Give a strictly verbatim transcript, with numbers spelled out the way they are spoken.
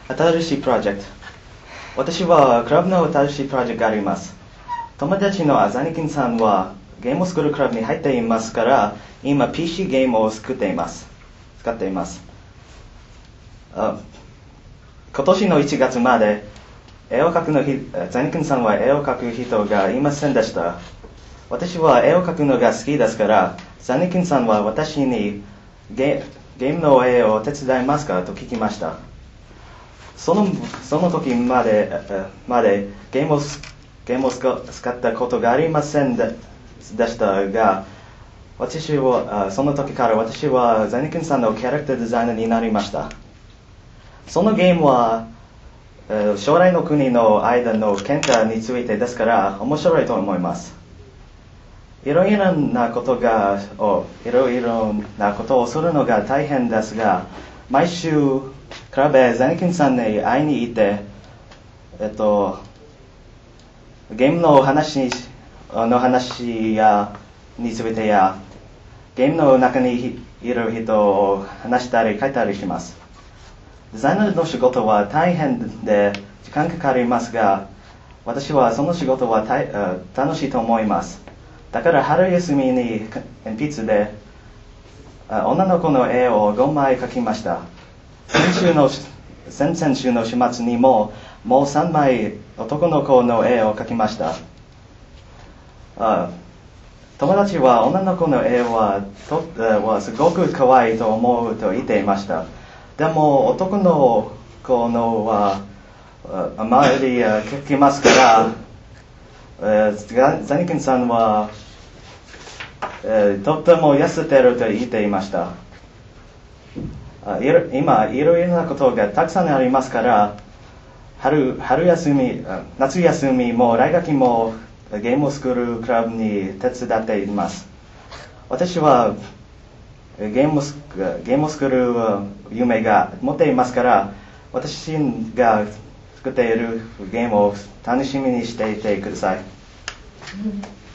新しいプロジェクト。私はクラブの新しいプロジェクトがあります。友達のアザニキンさんはゲームを作るクラブに入っていますから、今 ピーシー ゲームを作っています。使っています。あ今年のいちがつまで絵を描くの日、ザニキンさんは絵を描く人がいませんでした。私は絵を描くのが好きですから、ザニキンさんは私にゲゲームの絵を手伝いますかと聞きました。そのその時までまでゲームをゲームを使ったことがありませんでしたが、私はその時から私はザニキンさんのキャラクターデザイナーになりました。そのゲームは将来の国の間の喧嘩についてですから面白いと思います。いろいろなことがいろいろなことをするのが大変ですが、毎週クラブへザニキンさんに会いに行って、えっと、ゲームの話の話やについてやゲームの中にいる人を話したり書いたりします。デザイナーの仕事は大変で時間かかりますが、私はその仕事は楽しいと思います。だから春休みに鉛筆で女の子の絵をごまい描きました。先週の先々週の週末にももうさんまい男の子の絵を描きました。あ友達は女の子の絵はとはすごく可愛いと思うと言っていました。でも男の子のはあまり描きますから、ザニキンさんはとっても痩せてると言っていました。今いろいろなことがたくさんありますから、春春休み夏休みも来学期もゲームを作るクラブに手伝っています。私はゲームゲームを作る夢が持っていますから、私が作っているゲームを楽しみにしていてください。